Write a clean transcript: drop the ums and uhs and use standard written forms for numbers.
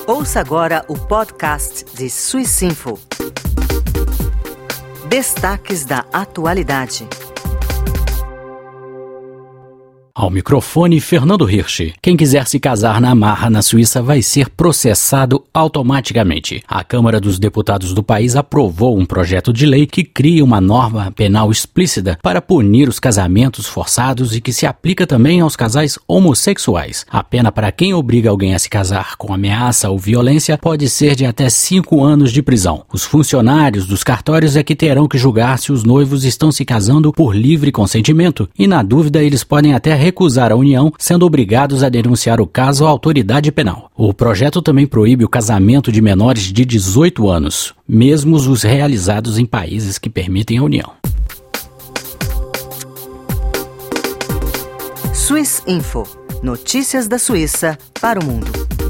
Ouça agora o podcast de Swissinfo. Destaques da atualidade. Ao microfone, Fernando Hirsch. Quem quiser se casar na marra na Suíça vai ser processado automaticamente. A Câmara dos Deputados do país aprovou um projeto de lei que cria uma norma penal explícita para punir os casamentos forçados e que se aplica também aos casais homossexuais. A pena para quem obriga alguém a se casar com ameaça ou violência pode ser de até 5 anos de prisão. Os funcionários dos cartórios é que terão que julgar se os noivos estão se casando por livre consentimento e, na dúvida, eles podem até recusar a união, sendo obrigados a denunciar o caso à autoridade penal. O projeto também proíbe o casamento de menores de 18 anos, mesmo os realizados em países que permitem a união. Swissinfo. Notícias da Suíça para o mundo.